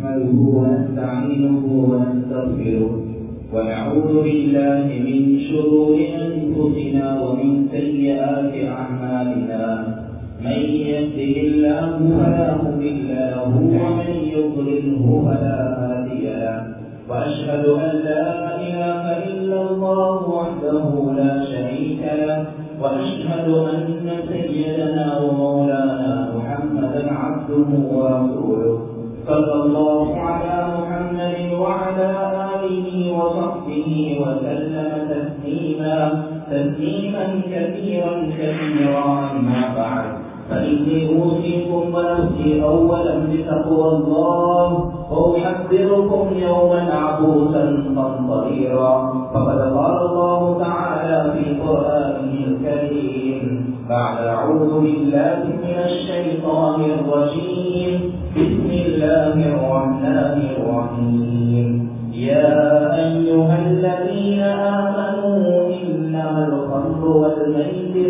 نحمده ونستعينه ونستغفره ونعوذ بالله من شرور أنفسنا ومن سيئات أعمالنا من يهده الله فلا مضل له ومن يضلله فلا هادي له وأشهد أن لا إله إلا الله وحده لا شريك له وأشهد أن سيدنا ومولانا محمدا عبده ورسوله صلى الله على محمد وعلى آله وصحبه وسلم تسليما كثيرا أما بعد فإني أوصيكم ونفسي أولا بتقوى الله وأحذركم يوما عبوسا قمطريرا فقد قال الله تعالى في قرآنه الكريم بعد أعوذ بالله من الشيطان الرجيم بسم الله الرحمن الرحيم يا أيها الذين آمنوا إنما الخمر والميسر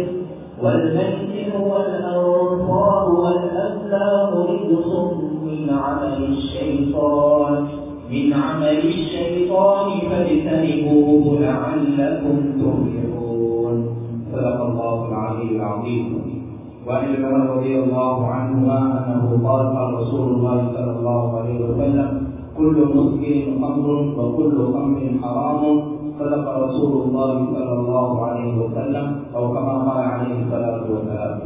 والأنصار والأزلام رجس من عمل الشيطان فاجتنبوه لعلكم تفلحون. صدق الله العلي العظيم. وعن عمر رضي الله عنهما أنه قال رسول الله صلى الله عليه وسلم كل مسكر خمر وكل خمر حرام. صدق رسول الله صلى الله عليه وسلم أو كما قال عليه الصلاة والسلام.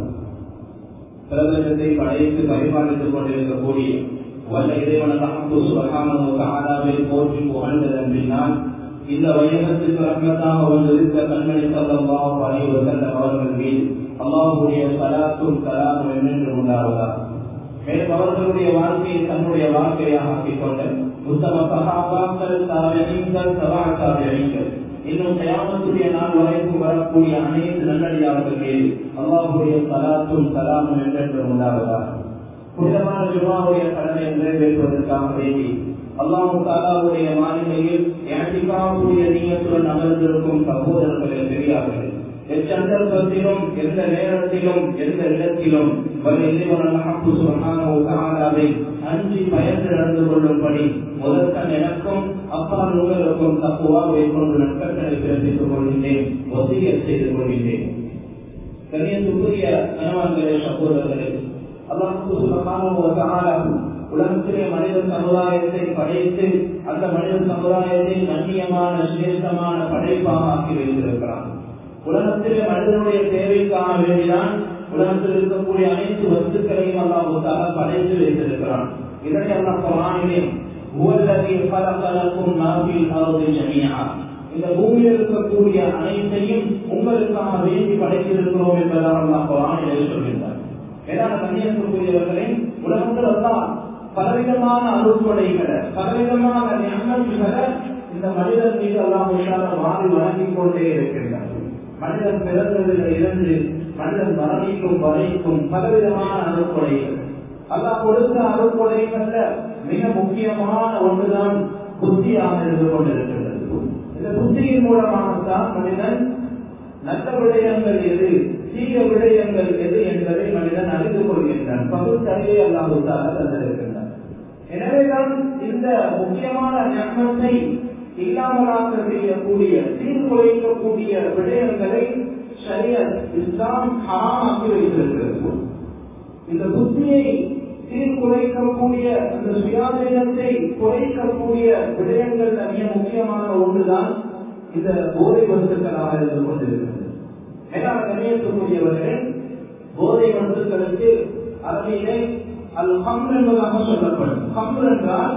பிரபஞ்சத்தை படைத்து பரிபாலித்துக் கொண்டிருக்கக்கூடிய வல்ல இறைவன் அல்லாஹ் சுப்ஹானஹு வ தஆலாவை போற்றி புகழ்ந்ததன் பின்னால் இந்த வையகத்துக்கு ரஹ்மத்தாக வந்திருக்க கண்மணி ஸல்லல்லாஹு அலைஹி வஸல்லம் அவர்கள் மீது அல்லாஹ்வுடைய ஸலாத்தும் ஸலாமும் என்றென்றும் உண்டாவதாக. மேலும் அவர்களுடைய வாழ்க்கையை தன்னுடைய வாழ்க்கையாக ஆக்கிக் கொண்ட உத்தம சஹாபாக்கள், தாபிஈன்கள், தபா தாபிஈன்கள், இன்னும் கியாமத்துடைய நாள் வரைக்கும் வரக்கூடிய அனைத்து நல்லடியார்கள் மீது அல்லாஹ்வுடைய ஸலாத்தும் ஸலாமும் என்றென்றும் உண்டாவதாக. புனிதமான ஜும்ஆவுடைய கடமையை நிறைவேற்றுவதற்காக வேண்டி அல்லாஹ் தஆலாவுடைய மாளிகையில் இஅ்திகாஃபுடைய நியத்துடன் அமர்ந்திருக்கும் சகோதரர்களே, பெரியார்களே, எச்சந்தர்ப்பத்திலும் எந்த நேரத்திலும் எந்த இடத்திலும் வல்ல இறைவன் அல்லாஹ் சுப்ஹானஹு வ தஆலாவை அஞ்சி பயந்து நடந்து கொள்ளும்படி முதற்கண் எனக்கும் அப்பால் உங்களுக்கும் தக்வாவை கொண்டு நற்கட்டளை பிறப்பித்துக் கொள்கின்றேன், வசியத் செய்து கொள்கின்றேன். கண்ணியத்துக்குரிய கணவன்களே, சகோதரர்களே, அல்லாஹ் சுப்ஹானஹு வ தஆலா உலகத்திலே மனித சமுதாயத்தை படைத்து அந்த மனித சமுதாயத்தை கண்ணியமான சிரேஷ்டமான படைப்பாக ஆக்கி வைத்திருக்கிறான். உலகத்திலே மனிதனுடைய தேவைக்கான வேண்டிதான் உலகத்தில் இருக்கக்கூடிய அனைத்து வஸ்துக்களையும் அல்லாஹ் தஆலா படைத்து வைத்திருக்கிறான். இதனை அல்லாஹ் குர்ஆனிலே ஹுவல்லதீ خلق لكم ما في الارض جميعا, இந்த பூமியில் இருக்கக்கூடிய அனைத்தையும் உங்களுக்காக வேண்டி படைத்திருக்கிறோம் என்பதாக அல்லாஹ் குர்ஆனிலே சொல்கிறார். ஏதாவது கண்ணியத்துக்குரியவர்களே, உலகத்தில் அல்லாஹ் பலவிதமான அருள்கொடைகளை, பலவிதமான நியமத்துகளை இந்த மனிதன் மீது அல்லாஹ் மாறி வழங்கிக் கொண்டே இருக்கின்றார். மனிதன் பிறந்ததில் இருந்து மனிதன் மரணிக்கும் வரைக்கும் பலவிதமான அருள்கொடைகள். அல்லாஹ் கொடுத்த அருள்கொடைகள்ல மிக முக்கியமான ஒன்றுதான் புத்தியாக இருந்து கொண்டிருக்கின்றது. இந்த புத்தியின் மூலமாகத்தான் மனிதன் நல்ல விடயங்கள் எது, தீய விடயங்கள் எது என்பதை மனிதன் அறிந்து கொள்கின்றான். பகுத்தறிவை அல்லாஹ் தஆலா தந்திருக்கின்றார். எனவேதான் இந்த முக்கியமான ஞானத்தை இல்லாமலாக செய்யக்கூடிய, தீர்குலைக்கக்கூடிய விடயங்களை ஷரியத் இஸ்லாம் ஹராமாக்கி வைத்திருக்கிறது. இந்த புத்தியை சீர்குலைக்கக்கூடிய, அந்த சுயாதீனத்தை குறைக்கக்கூடிய விடயங்கள் மிக முக்கியமான ஒன்றுதான் இந்த போதை வஸ்துக்களாக இருந்து கொண்டிருக்கிறது. மேலான கண்ணியத்துக்குரியவர்களே, போதை வஸ்துக்களுக்கு அரபியிலே அல் ஹம்ர் என்பதாக சொல்லப்படும். ஹம்ர் என்றால்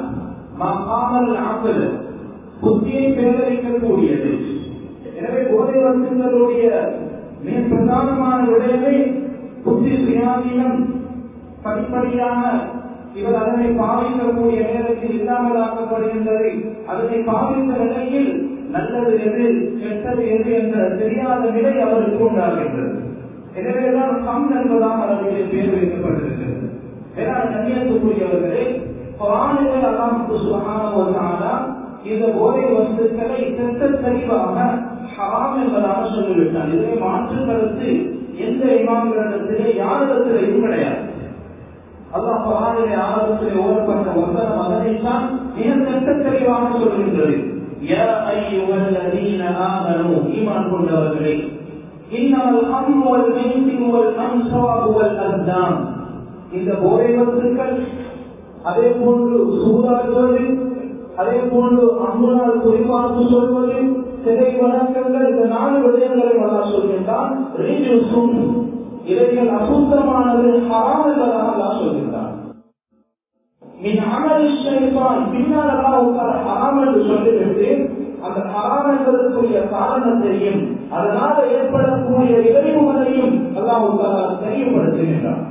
மகாமல் ஆக்கல், புத்தியை பேரளிக்கக்கூடியது. எனவே போதை வஸ்துக்களுடைய மிக பிரதானமான விடயமே புத்தி சுயாதீனம். படிப்படியாக இவர் அதனை பாவிக்கக்கூடிய நேரத்தில் இல்லாமலாக்கப்படுகின்றது. அதனை பாவித்த நிலையில் நல்லது எது கெட்டது எது என்ற தெரியாத நிலை அவருக்கு உண்டாகின்றது. எனவேதான் கம் என்பதாக அவர்களுடைய பேர் வைக்கப்பட்டிருக்கிறது. கண்ணியத்துக்குரியவர்களே, குர்ஆனிலே அல்லாஹ் சுப்ஹானஹு வ தஆலா இந்த போதை வஸ்துக்களை தெளிவாக ஹராம் என்பதாக சொல்லிவிட்டார். இதனை மாற்று கருத்து எந்த இமாம்களிடத்திலே யாரிடத்திலேயும் கிடையாது. அல்லாஹ் குர்ஆனிலே ஆரம்பத்திலே ஓதப்பட்ட வசனம் அதனை இன்சான் மிக தெளிவாக சொல்கின்றது, யா அய்யுஹல்லதீன ஆமனூ, ஈமான் கொண்டவர்களே, இன்னமல் ஹம்ரு வல் மைஸிரு வல் அன்ஸாபு வல் அஸ்லாம், இந்த போதை வஸ்துக்கள், அதே போன்று சூதாடுவது, அதே போன்று அன்புனால் குறிப்பார்த்து சொல்வது, சிலை வணக்கங்கள், இந்த 4 விடயங்களை அல்லாஹ் சொல்கின்றான். இவைகள் அசுத்தமானது, ஹராம் என்பதாக அல்லாஹ் சொல்கின்றான். பின்னால் அல்லாஹ் ஹராம் என்று சொல்லிவிட்டு அந்த ஹராம் என்பதற்குரிய காரணத்தையும் அதனால் ஏற்படக்கூடிய விளைவுகளையும் அல்லாஹ் தெரியப்படுத்துகின்றான்.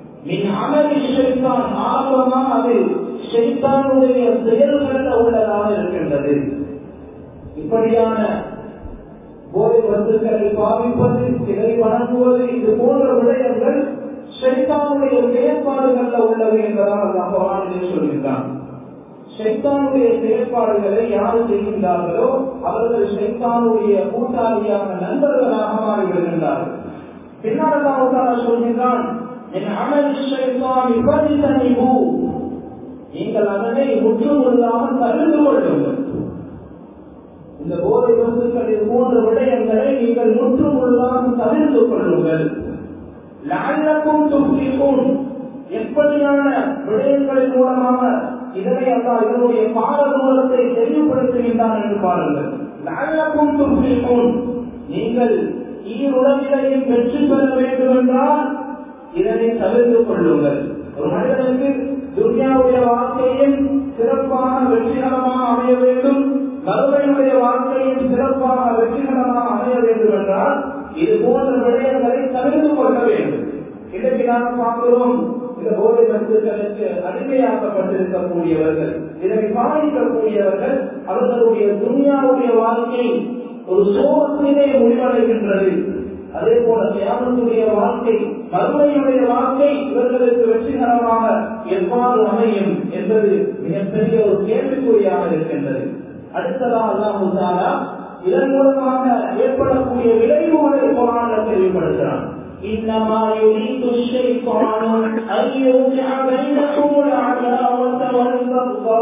ஆரம்பமாக அது ஷைத்தானுடைய செயல்களில் உள்ளதாக இருக்கின்றது. இப்படியான போதை வஸ்துக்களை பாவிப்பது, சிலை வணங்குவது, இது போன்ற விடயங்கள் ஷைத்தானுடைய செயற்பாடுகள்ல உள்ளது என்பதால் அல்லாஹ் குர்ஆனிலே சொல்கின்றான். ஷைத்தானுடைய செயற்பாடுகளை யார் செய்கின்றார்களோ அவர்கள் ஷைத்தானுடைய கூட்டாளியாக, நண்பர்களாக மாறிவிடுகின்றார்கள். பின்னால் அல்லாஹ் தஆலா சொல்கின்றான், நீங்கள் அதனை முற்றுமுழுதாக தவிர்த்து கொள்ளுங்கள். இந்த போதை வஸ்துக்கள் போன்ற விடயங்களை நீங்கள் முற்றுமுழுதாக தவிர்த்து கொள்ளுங்கள். லஅல்லக்கும் துஃப்லிஹூன், எப்படியான விடயங்களின் மூலமாக இதனை அல்லாஹ் இதனுடைய பாரதூரத்தை தெளிவுபடுத்துகின்றான் என்று பாருங்கள். லஅல்லக்கும் துஃப்லிஹூன், நீங்கள் ஈருலகிலையும் வெற்றி பெற வேண்டும் என்றால் இதனை தவிர்த்து கொள்ளுங்கள். ஒரு மனிதனுக்கு துன்யாவுடைய வாழ்க்கையும் சிறப்பாக வெற்றிகரமாக அமைய வேண்டும், மறுமையுடைய வாழ்க்கையும் சிறப்பாக வெற்றிகரமாக அமைய வேண்டும் என்றால் இது போன்ற விடயங்களை தவிர்த்து கொள்ள வேண்டும். இன்றைக்கு நாம் பார்க்கிறோம், இந்த போதை வஸ்துக்களுக்கு அடிமையாக்கப்பட்டிருக்கக்கூடியவர்கள், இதனை பாதிக்கக்கூடியவர்கள், அவர்களுடைய துன்யாவுடைய வாழ்க்கை ஒரு சோகத்திலே முடிவடைகின்றது. அதே போல தியாகத்துடைய வாழ்க்கை, மறுமையுடைய வாழ்க்கை இவர்களுக்கு வெற்றிகரமாக எவ்வாறு அமையும் என்பது மிகப்பெரிய ஒரு கேள்விக்குறியாக இருக்கின்றது. அடுத்ததாக அல்லாஹ் தஆலா இதன் மூலமாக ஏற்படக்கூடிய விளைவுகளை குர்ஆனில் தெளிவுபடுத்துகிறான். இன்னமா யுரீது ஷைத்தானு அன் யுஜஅ பைனகுமுல் அதாவத வல் பக்தா,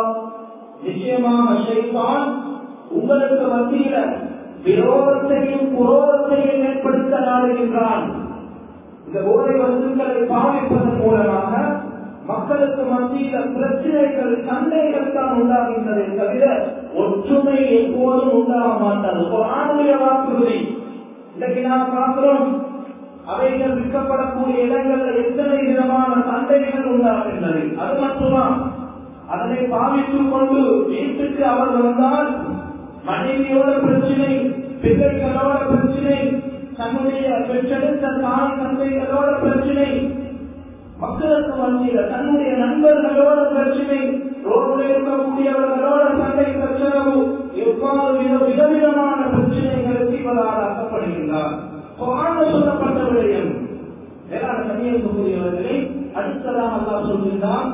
நிச்சயமாக ஷைத்தான் உங்களுக்கு மத்தியில் விரோதத்தையும் குரோதத்தையும் ஏற்படுத்த நாடுகின்றான். இந்த போதை வஸ்துக்களை பாவிப்பதன் மூலமாக மக்களுக்கு மத்தியில் பிரச்சனைகள், சண்டைகள் தான் உண்டாகின்றதை தவிர ஒற்றுமை எப்போதும் உண்டாக மாட்டாது. குர்ஆனுடைய வாக்குறுதி. இன்றைக்கு நாம் பார்க்கிறோம், அவைகள் விற்கப்படக்கூடிய இடங்களில் எத்தனை விதமான சண்டைகள் உண்டாகின்றது. அது மட்டுமா, அதனை பாவித்துக் கொண்டு வீட்டுக்கு அவர் வந்தால் மனைவியோட பிரச்சனை, பிள்ளைகளோட பிரச்சனை, தன்னுடைய பெற்றெடுத்த தாய் தந்தைகளோட பிரச்சனை, மக்களுக்கு மத்தியில் தன்னுடைய நண்பர்களோட பிரச்சனை, ரோட்டில் இருக்கக்கூடியவர்களோட சண்டை பிரச்சனை, எவ்வாறு விதவிதமான பிரச்சனைகளுக்கு இவரால் ஆக்கப்படுகின்றார். சொல்லப்பட்ட விடயம் வேளாண் கண்ணியத்துக்குரியவர்களை அடுத்ததாக அல்லாஹ் சொல்கின்றான்,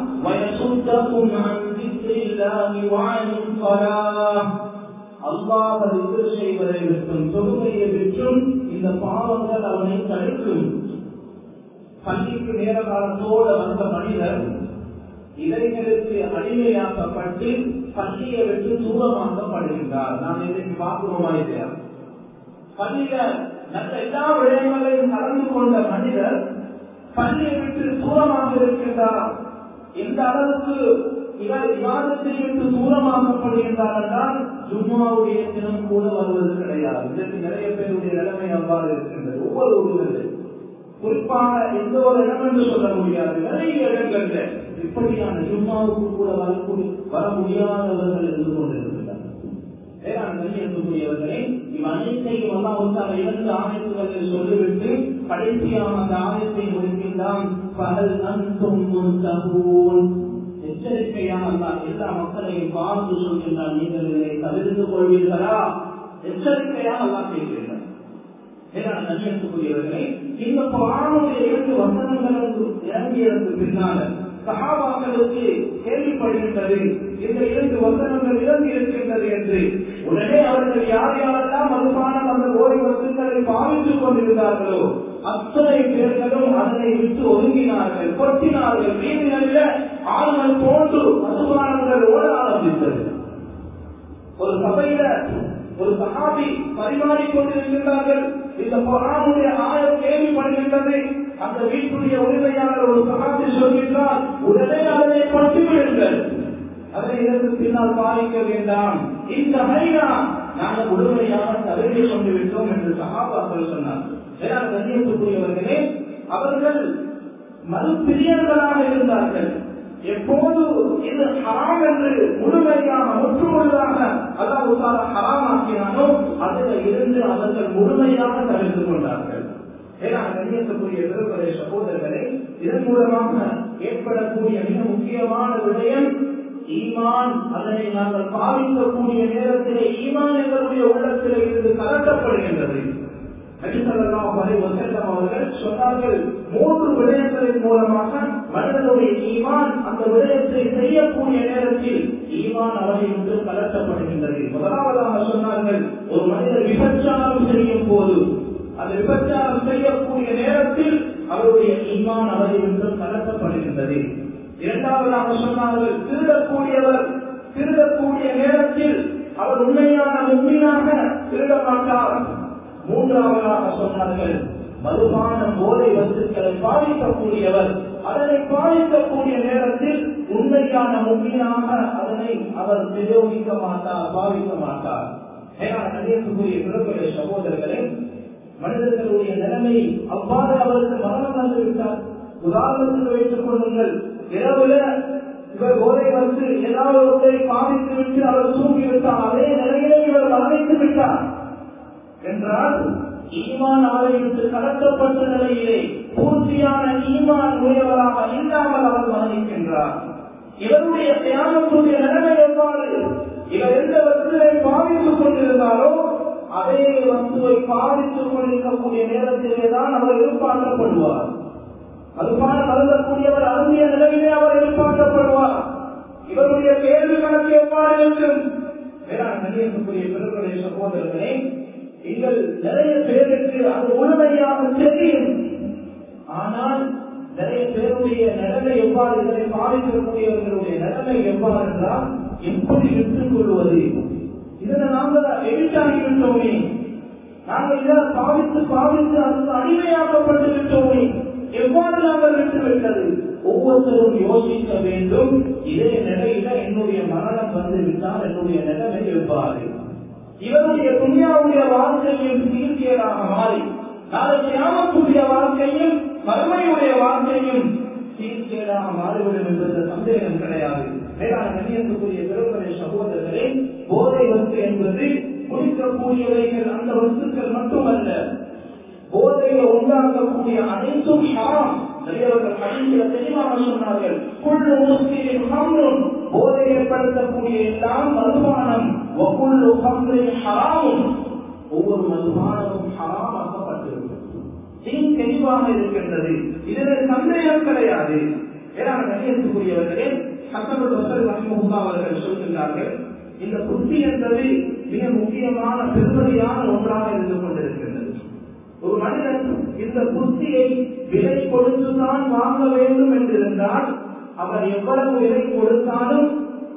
அல்லாஹ் திக்ர் செய்வதை விட்டும் தொழுகையை விட்டும் இந்த பாவங்கள் அவனை தடுக்கும். பள்ளிக்கு நேர காலத்தோடு வந்த மனிதர் இளைஞருக்கு அடிமையாக்கப்பட்டு பள்ளியை விட்டு தூரமாக்கப்படுகின்றார். நாம் இன்றைக்கு பார்க்கிறோமா இல்லையா? பள்ளியில நல்ல எல்லா விடயங்களையும் கலந்து கொண்ட மனிதர் பள்ளியை விட்டு தூரமாக இருக்கின்றார். எந்த அளவுக்கு இவர் விவாதத்தை விட்டு தூரமாக்கப்படுகின்றார் என்றால் ஜும்மாவுடைய தினம் கூட வருவது கிடையாது. இதற்கு நிறைய பேருடைய நிலைமை அவ்வாறு இருக்கின்றது. ஒவ்வொரு ஊர்களில் குறிப்பாக எந்த ஒரு இடம் என்று சொல்ல முடியாது, நிறைய இடங்கள்ல இப்படியான ஜும்மாவுக்கு கூட வர முடியாதவர்கள் இருந்து கொண்டிருக்கிறார். வேளாண் கண்ணியத்துக்குரியவர்களே, இவ் அனைத்தையும் அல்லாஹ் 2 ஆயத்துகளில் சொல்லிவிட்டு கடைசியாக அந்த ஆயத்தை முடிக்கின்றான். ஃபஹல் அன்தும் முன்தஹூன், எச்சரிக்கையாக அல்லாஹ் எல்லா மக்களையும் பார்த்து சொல்கின்றான், நீங்கள் இதை தவிர்த்து கொள்வீர்களா? எச்சரிக்கையாக அல்லாஹ் கேட்கின்றான். வேளாண் கண்ணியத்துக்குரியவர்களே, இந்த குர்ஆனுடைய 2 வசனங்களுக்கு இறங்கியதற்கு பின்னால சஹாபாக்களுக்கு கேள்விப்படுகின்றது, இந்த 2 வசனங்கள் இறங்கி இருக்கின்றது என்று. உடனே அவர்கள் யார் யாரெல்லாம் மதுபானம் அந்த போதை வஸ்துக்களை பாவித்துக் கொண்டிருந்தார்களோ அத்தனை பேர்களும் அதனை விட்டு ஒதுங்கினார்கள், கொட்டினார்கள். வீடுகளில் ஆண்கள் போன்று மதுபானம் சபையில ஒரு சஹாபி பரிமாறிக் கொண்டிருக்கின்றார்கள். இந்த குர்ஆனுடைய ஆயத் கேள்விப்படுகின்றது. அந்த வீட்டுடைய உரிமையாளர் ஒரு சஹாபி சொல்கின்றார், உடனே அதனை பற்றி விடுங்கள், அதனை இதற்கு பின்னால் பாதிக்க வேண்டாம், இந்த ஹைனா நாங்கள் முழுமையாக தவிர்த்து கொண்டு விட்டோம் என்று சஹாபாக்கள் சொன்னார். கண்ணியத்துக்குரியவர்களே, அவர்கள் மறுபிரியர்களாக இருந்தார்கள். எப்போது இது ஹராம் என்று முழுமையாக முற்றுமுழுதாக அல்லாஹ் ஹராமாக்கினானோ அதில் இருந்து அவர்கள் முழுமையாக தவிர்த்து கொண்டார்கள். கண்ணியத்துக்குரிய பெருமக்களே, சகோதரர்களே, இதன் மூலமாக ஏற்படக்கூடிய மிக முக்கியமான விடயம் ஈமான். அதனை நாங்கள் பாவிக்கக்கூடிய நேரத்திலே ஈமான் எங்களுடைய உள்ளத்திலே இருந்து கலட்டப்படுகின்றது. நபி ஸல்லல்லாஹு அலைஹி வஸல்லம் அவர்கள் சொன்னார்கள், 3 விடயங்களின் மூலமாக மனிதனுடைய ஈமான் அந்த விடயத்தை செய்யக்கூடிய நேரத்தில் ஈமான் அவரை விட்டு கலட்டப்படுகின்றது. முதலாவதாக சொன்னார்கள், ஒரு மனிதர் விபச்சாரம் செய்யும் போது அந்த விபச்சாரம் செய்யக்கூடிய நேரத்தில் அவருடைய ஈமான் அவரை விட்டு கலட்டப்படுகின்றது. இரண்டாவதாக சொன்னார்கள், திருடக்கூடிய நேரத்தில் அவர் உண்மையான முக்மீனாக திருட மாட்டார். மூன்றாவதாக சொன்னார்கள், மதுபானம் போதை வஸ்துக்களை பாதிக்கக்கூடியவர் அதனை பாதிக்கக்கூடிய நேரத்தில் உண்மையான முக்மீனாக அதனை அவர் பிரயோகிக்க மாட்டார், பாவிக்க மாட்டார். கண்ணியத்துக்குரிய பெருமக்களே, சகோதரர்களே, மனிதர்களுடைய நிலைமை அவ்வாறு அவருக்கு மரணம் வந்துவிட்டார். உதாரணத்துக்கு வைத்துக் கொள்ளுங்கள், இரவுல இவர் போதை வந்து ஏதாவது ஒன்றை பாதித்து விட்டு அவர் தூங்கிவிட்டார், அதே நிலையிலே இவர் மரணித்து விட்டார் என்றால் ஈமான் ஆலையிட்டு கலக்கப்பட்ட நிலையிலே பூர்த்தியான ஈமான் உடையவராக இல்லாமல் அவர் மரணிக்கின்றார். இவருடைய தியாகத்துடைய நிலைமை எவ்வாறு? இவர் எந்த வஸ்துவை பாதித்துக் கொண்டிருந்தாலோ அதே வஸ்துவை பாதித்துக் கொண்டிருக்கக்கூடிய நேரத்திலேதான் அவர் எதிர்பார்க்கப்படுவார். அதுபான கருதக்கூடியவர் அருந்திய நிலையிலே அவர் எதிர்பார்க்கப்படுவார். இவருடைய கேள்வி கணக்கு எவ்வாறு இருக்கும்? கண்ணியத்துக்குரிய பெருமக்களே, சகோதரர்களே, நீங்கள் நிறைய பேருக்கு அது முழுமையாக தெரியும். ஆனால் நிறைய பேருடைய நிலைமை எவ்வாறு, இதனை பாதிக்கக்கூடியவர்களுடைய நிலைமை எவ்வாறு என்றால், எப்படி விட்டுக் கொள்வது? இதனை நாங்கள் எதிர்த்தாகிவிட்டோமே, நாங்கள் இதை பாவித்து அது அடிமையாக்கப்பட்டு விட்டோமே, எவ்வாறு நாங்கள் விட்டுவிட்டது? ஒவ்வொருத்தரும் யோசிக்க வேண்டும். இதே நிலையில என்னுடைய மரணம் வந்துவிட்டால் என்னுடைய நிலைமை எவ்வாறு? இவருடைய துன்யாவுடைய வாழ்க்கையும் சீர்கேடாக மாறி நாளை கியாமத்துடைய வாழ்க்கையும் மறுமையுடைய வாழ்க்கையும் சீர்கேடாக மாறிவிடும் என்பது சந்தேகம் கிடையாது. கண்ணியத்துக்குரிய பெருமக்களே, சகோதரர்களே, போதை வஸ்து என்பது குடிக்கக்கூடியவைகள் அந்த வஸ்துக்கள் மட்டுமல்ல, போதையை உண்டாக்கக்கூடிய அனைத்தும் ஹராம். நிறையவர்கள் ஹதீஸில் தெளிவாக சொன்னார்கள், குல்லு முஸ்கிரின் ஹம்ருன், போதை ஏற்படுத்தக்கூடிய எல்லாம் மதுபானம், வகுல்லு ஹம்ரின் ஹராமும், ஒவ்வொரு மதுபானமும் ஹராமாக்கப்பட்டிருக்கிறது. தீன் தெளிவாக இருக்கின்றது, இதில் சந்தேகம் கிடையாது. கண்ணியத்துக்குரியவர்களே, ஹஸனுல் பஸ்ரி ரஹ்மத்துல்லாஹி அவர்கள் சொல்கின்றார்கள், இந்த புத்தி என்பது மிக முக்கியமான பெருமதியான ஒன்றாக இருந்து கொண்டிருக்கின்றது. ஒரு மனிதன் இந்த புத்தியை விலை கொடுத்துதான் வாங்க வேண்டும் என்றிருந்தால் அவர் எவ்வளவு விலை கொடுத்தாலும்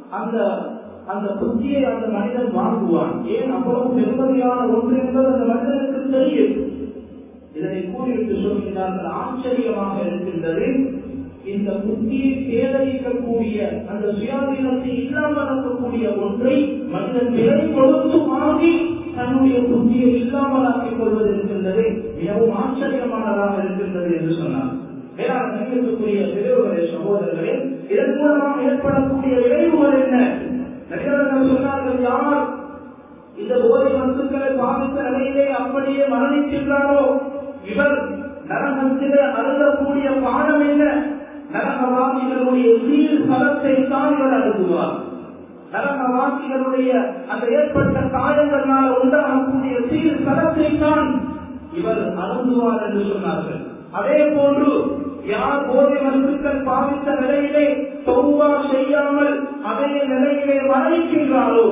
அந்த புத்தியை அந்த மனிதன் வாங்குவான். ஏன் அவ்வளவு பெருமதியான ஒன்று என்பது அந்த மனிதனுக்கு தெரியும். இதனை கூறிவிட்டு சொல்கிறார்கள், ஆச்சரியமாக இருக்கின்றது, இந்த புத்தியை சேதரிக்கக்கூடிய அந்த சுயாதீனத்தை இல்லாமல் இருக்கக்கூடிய ஒன்றை மனிதன் விலை கொடுத்து வாங்கி தன்னுடைய புத்தியை இல்லாமல் ஆக்கிக் கொள்வது இருக்கின்றது, மிகவும் ஆச்சரியமானதாக இருக்கின்றது என்று சொன்னார். கண்ணியத்துக்குரிய பெரியவர்களே, சகோதரர்களே, இதன் மூலமாக ஏற்படக்கூடிய விளைவுகள் என்ன? நபிகள் சொன்னார்கள், யார் இந்த போதை வஸ்துக்களை பாதித்த நிலையிலே அப்படியே மரணிக்கின்றாரோ இவர் நரகத்திலே அருந்தக்கூடிய பாடம் என்ன? நரகவாசிகளுடைய சீர் பலத்தை தான் இவர் அழுகுவார். நரகவாசிகளுடைய அந்த ஏற்பட்ட காயங்களால் உண்டாகக்கூடிய சீர் பலத்தை தான் இவர் அருந்துவார் என்று சொன்னார்கள். அதே போன்று யார் போதை வஸ்துக்கள் பாதித்த நிலையிலே தௌபா செய்யாமல் அதே நிலையிலே மரணிக்கின்றாரோ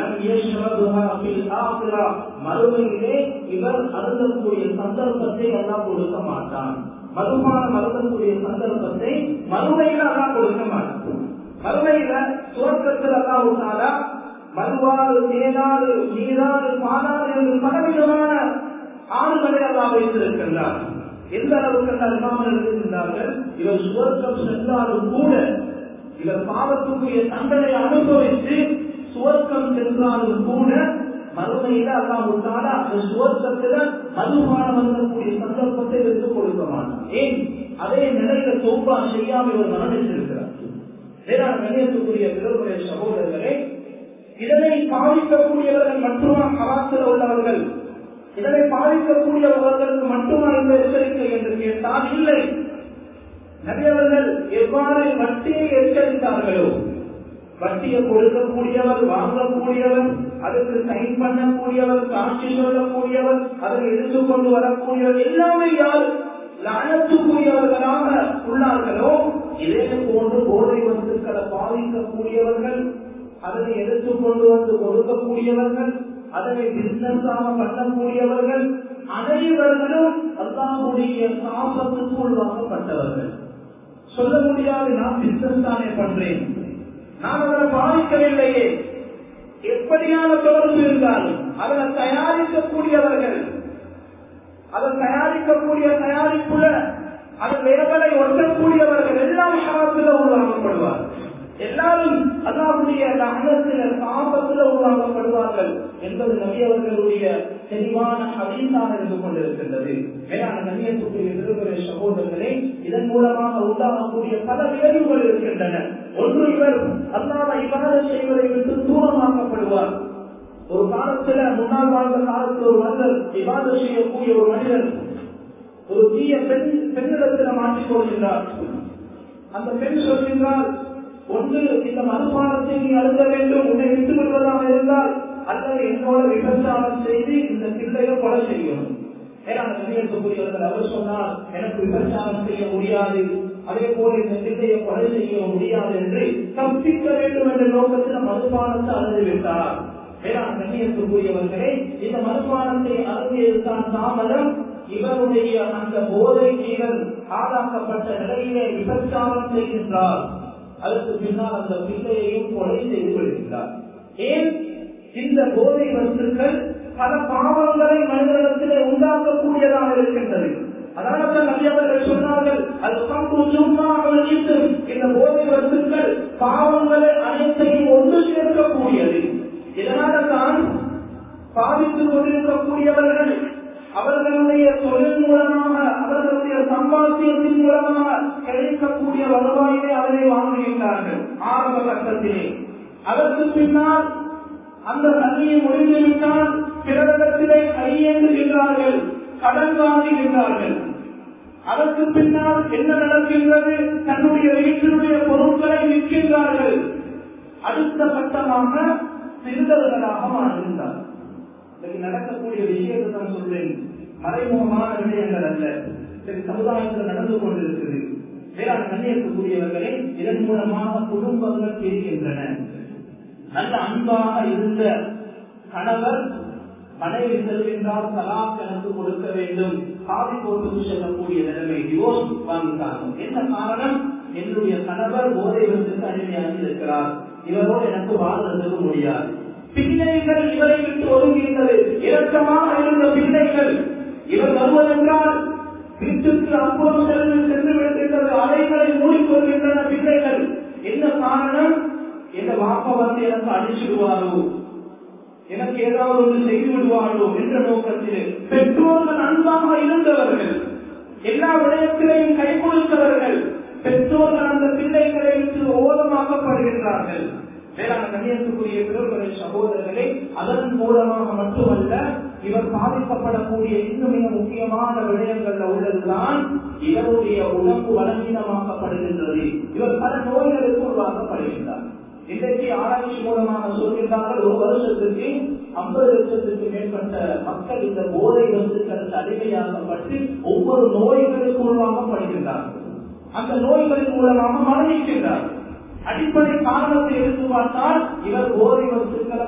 மறுமையிலே இவர் அருந்தக்கூடிய சந்தர்ப்பத்தை எல்லாம் கொடுக்க மாட்டான். மதுபானம் அருந்தக்கூடிய சந்தர்ப்பத்தை மறுமையில எல்லாம் கொடுக்க மாட்டான். மறுமையில சுவர்க்கத்தில் அல்லாஹ் மறுவாறு, தேனாறு, நீராறு, பாலாறு என்று பலவிதமான ஆறுகளை அல்லாஹ் வைத்திருக்கின்றார். எந்த அளவுக்கு இமாம்கள் எழுதுகின்றார்கள், இவர் சுவர்க்கம் சென்றாலும் கூட இவர் பாவத்துக்குரிய தண்டனை அனுபவித்து சுவர்க்கம் சென்றாலும் கூட மறுமையில அல்லாஹ் அந்த சுவர்க்கத்துல மதுபானம் வந்தக்கூடிய சந்தர்ப்பத்தை எடுத்துக் கொடுக்க மாட்டார். ஏன்? அதே நிலையில தௌபா செய்யாமல் இவர் மரணித்திருக்கிறார். கண்ணியத்துக்குரிய பிறருடைய சகோதரர்களே, இதனை பாதிக்கக்கூடியவர்கள் மட்டுமா கலாத்தில் உள்ளவர்கள், இதனை பாதிக்கக்கூடியவர்களுக்கு மட்டுமா இந்த எச்சரிக்கை என்று கேட்டால் இல்லை. நபியவர்கள் எவ்வாறு வட்டியை எச்சரித்தார்களோ, வட்டியை கொடுக்கக்கூடியவர், வாங்கக்கூடியவர், அதுக்கு சைன் பண்ணக்கூடியவர், சாட்சி சொல்லக்கூடியவர், அதை எடுத்துக்கொண்டு வரக்கூடியவர் எல்லாமே யார் லஅனத்துக்குரியவர்களாக உள்ளார்களோ, இதே போன்று போதை வஸ்துக்களை பாதிக்கக்கூடியவர்கள், அதனை எடுத்துக்கொண்டு வந்து கொடுக்கக்கூடியவர்கள், அதனை பிசினஸாக பண்ணக்கூடியவர்கள் அனைவர்களும் அல்லாஹ்வுடைய சாபத்துக்கு உள்வாங்கப்பட்டவர்கள். சொல்ல முடியாது, நான் பிசினஸ் தானே பண்றேன், நான் அவரை பாதிக்கவில்லையே. எப்படியான தொடர்பு இருந்தாலும் அதனை தயாரிக்கக்கூடியவர்கள், அதை தயாரிக்கக்கூடிய தயாரிப்புல அது லேபலை ஒட்டக்கூடியவர்கள் எல்லாம் ஹராத்துல உருவாக்கப்படுவார். எல்லாரும் அல்லாஹ்வுடைய லஅனத்தில சாபத்துல உருவாக்கப்படுவார்கள் என்பது நபி அவர்களுடைய தெளிவான ஹதீஸாக இருந்து கொண்டிருக்கின்றது. மேலான கண்ணியத்துக்குரிய திருக்குறள் சகோதரர்களே, இதன் மூலமாக உண்டாகக்கூடிய பல விளைவுகள் இருக்கின்றன. ஒன்று, இவர் அல்லாஹ்வை இபாதத் செய்வதை விட்டு தூரமாக்கப்படுவார். ஒரு காலத்துல, முன்னால் வாழ்ந்த காலத்தில் ஒரு மனிதர் இபாதத் செய்யக்கூடிய ஒரு மனிதர் ஒரு தீய பெண்ணிடத்தில் மாற்றிக் கொள்கின்றார். அந்த பெண் சொல்கின்றால், ஒன்று இந்த மதுபானத்தை நீ அழுத வேண்டும், உன்னை விட்டு விடுவதாக இருந்தால், அல்லது என்னோட விபச்சாரம் செய்து இந்த பிள்ளையை கொலை செய்யணும். அவர் சொன்னால், எனக்கு விபச்சாரம் செய்ய முடியாது, அதே போல இந்த பிள்ளையை கொலை செய்ய முடியாது என்று தப்பிக்க வேண்டும் என்ற நோக்கத்தில் மதுபானத்தை அழுதுவிட்டார். கண்ணியத்துக்குரியவர்களே, இந்த மதுபானத்தை அருந்தியதுதான் தாமதம். இவருடைய அந்த போதை ஜீவன் ஆளாக்கப்பட்ட நிலையிலே விபச்சாரம் செய்கின்றார். அதற்கு பின்னால் அந்த பிள்ளையையும் கொலை செய்து விடுகின்றார். ஏன்? இந்த போதை வஸ்துக்கள் பல பாவங்களை மனிதனிடத்திலே உண்டாக்கக்கூடியதாக இருக்கின்றது. அதனால நபி அவர்கள் சொன்னார்கள், இந்த போதை வஸ்துக்கள் பாவங்களை அனைத்தையும் ஒன்று சேர்க்கக்கூடியது. இதனால தான் பாதித்துக் கொண்டிருக்கக்கூடியவர்கள் அவர்களுடைய தொழில் மூலமாக, அவர்களுடைய சம்பாத்தியத்தின் மூலமாக கிடைக்கக்கூடிய வருவாயினை அவரை வாங்குகின்றார்கள் ஆரம்ப கட்டத்திலே. அதற்கு பின்னால் அந்த கல்வியை முடிந்துவிட்டால் பிறரிடத்திலே கையேந்துகின்றார்கள், கடன் வாங்குகின்றார்கள். அதற்கு பின்னால் என்ன நடக்கின்றது? தன்னுடைய வீட்டினுடைய பொருட்களை விற்கின்றார்கள். அடுத்த கட்டமாக திருடர்களாக மாறுகின்றார்கள். நடக்கக்கூடிய விஷயத்தை தான் சொல்றேன், மறைமுகமான விஷயங்கள் அல்ல, சரி சமுதாயத்தில் நடந்து கொண்டிருக்கிறது. வேளாண் கண்ணியத்துக்குரியவர்களே, இதன் மூலமாக குடும்பங்கள் பிரிகின்றன. நல்ல அன்பாக இருந்த கணவர் மனைவி செல்கின்றால் தலாக் எனக்கு கொடுக்க வேண்டும், காவி போட்டு செல்லக்கூடிய நிலைமை, டிவோர்ஸ் வாங்கிட்டாங்க. என்ன காரணம்? என்னுடைய கணவர் போதை வசதிக்கு அடிமையாகி இருக்கிறார், இவரோடு எனக்கு வாழ்றதுக்கு முடியாது. பிள்ளைகள் இவரை விட்டு ஒதுங்குகின்றது. இரக்கமாக இருந்த பிள்ளைகள் இவர் வருவதென்றால் வீட்டுக்கு அப்புறம் சென்று விடுகின்றது, அறைகளை மூடிக்கொள்கின்றன பிள்ளைகள். என்ன காரணம்? எந்த வாப்பா வந்து எனக்கு அடிச்சுடுவாரோ, எனக்கு ஏதாவது ஒன்று செய்து விடுவாரோ என்ற நோக்கத்தில் பெற்றோர்கள் அன்பாக இருந்தவர்கள், எல்லா விடயத்திலையும் கை கொடுத்தவர்கள், பெற்றோர்கள் அந்த பிள்ளைகளை விட்டு ஓரமாக்கப்படுகின்றார்கள். வேளாண் கண்ணியத்துக்குரிய பிறர்களை சகோதரர்களே, அதன் மூலமாக மட்டுமல்ல, இவர் பாதிக்கப்படக்கூடிய இன்னும் மிக முக்கியமான விடயங்கள்ல உள்ளதுதான் இவருடைய உடம்பு பலவீனமாக்கப்படுகின்றது. இவர் பல நோய்களுக்கு உருவாக்கப்படுகின்றார். இன்றைக்கு ஆராய்ச்சி மூலமாக சொல்கின்றார்கள், ஒரு வருஷத்துக்கு 50 லட்சத்துக்கு மேற்பட்ட மக்கள் இந்த போதை வஸ்துக்களுக்கு அடிமையாக்கப்பட்டு ஒவ்வொரு நோய்களுக்கு உருவாக்கப்படுகின்றார்கள். அந்த நோய்களின் மூலமாக மரணிக்கின்றார்கள். அடிப்படை காரணத்தை எடுத்து பார்த்தால் இவர் போதை வஸ்துக்களை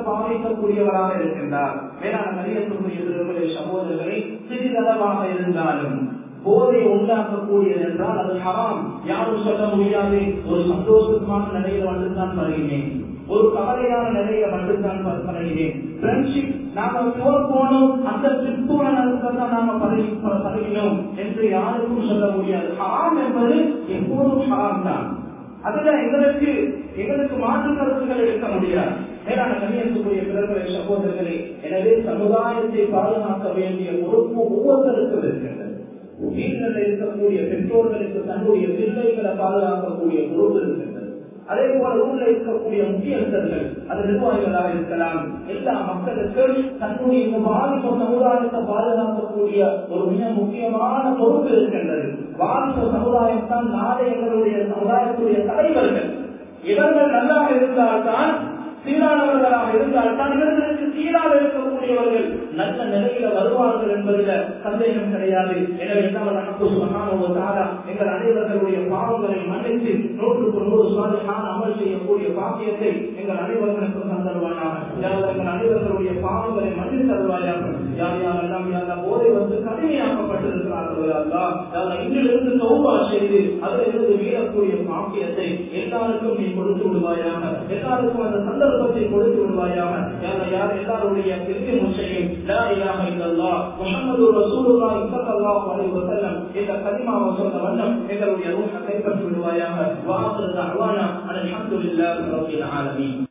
பாதிக்கக்கூடியவராக இருக்கின்றார். வேளாண் கண்ணியத்துக்குரிய சகோதரர்களை சிறிதளவாக இருந்தாலும் போதை உண்டாக்கக்கூடியது என்றால் அது ஹராம். யாரும் சொல்ல முடியாது ஒரு சந்தோஷமான நிலையில மட்டும்தான் பழகினேன், ஒரு கவலையான நிலையில மட்டும்தான் பழகினேன். ஃப்ரெண்ட்ஷிப் நாம போனோம் அந்த பிற்போன நேரத்தில் நாம பழகினோம் என்று யாருக்கும் சொல்ல முடியாது. ஹராம் என்பது எப்போதும் ஹராம் தான். அதுல எங்களுக்கு மாற்று கருத்துக்கள் இருக்க முடியாது. மேலான கண்ணியத்துக்குரிய பிறகுகளை சகோதரர்களே, எனவே சமுதாயத்தை பாதுகாக்க வேண்டிய பொறுப்பு ஒவ்வொருத்தருக்கும் இருக்கின்றது. வீட்டில் இருக்கக்கூடிய பெற்றோர்களுக்கு தன்னுடைய பிள்ளைகளை பாதுகாக்கக்கூடிய பொறுப்பு இருக்கின்றது. அதே போல ஊரில் இருக்கக்கூடிய முக்கியஸ்தர்கள், அது நிர்வாகிகளாக இருக்கலாம், எல்லா மக்களுக்கும் தன்னுடைய இந்த வாலிப சமுதாயத்தை பாதுகாக்கக்கூடிய ஒரு மிக முக்கியமான பொறுப்பு இருக்கின்றது. வாலிப சமுதாயம் தான் நாளை எங்களுடைய சமுதாயத்துடைய தலைவர்கள். இவர்கள் நல்லாக இருந்தால்தான், சீரானவர்களாக இருந்தால்தான் இவர்களுக்கு சீராக இருக்கக்கூடியவர்கள் நல்ல நிலையில வருவார்கள் என்பதில் சந்தேகம் கிடையாது. எனவே எங்கள் அனைவர்களுடைய பாவங்களை மன்னித்து 100% சாலிஹான அமல் செய்யக்கூடிய பாக்கியத்தை எங்கள் அனைவர்களுக்கும் தந்தருவாயாக. எங்கள் அனைவர்களுடைய பாவங்களை மன்னித்து தருவாயாக. யார் யாரெல்லாம் யாரெல்லாம் போதை வந்து கடுமையாக்கப்பட்டிருக்கிறார்களோ இன்றிலிருந்து தௌபா செய்து அதிலிருந்து மீறக்கூடிய பாக்கியத்தை எல்லாருக்கும் நீ கொடுத்து விடுவாயாக. எல்லாருக்கும் அந்த சந்தர்ப்பத்தை கொடுத்து விடுவாயாக. யார் எல்லாருடைய பெரிய முச்சையும் லா இலாஹ இல்லல்லாஹ் முஹம்மது ரசூலுல்லாஹ் ஸல்லல்லாஹு அலைஹி வஸல்லம் என்ற கலிமாவை சொன்ன வண்ணம் எங்களுடைய ரூஹை கைப்பற்றி விடுவாயாக. வ ஆகிரு தஅவானா அல்ஹம்துலில்லாஹி ரப்பில் ஆலமீன்.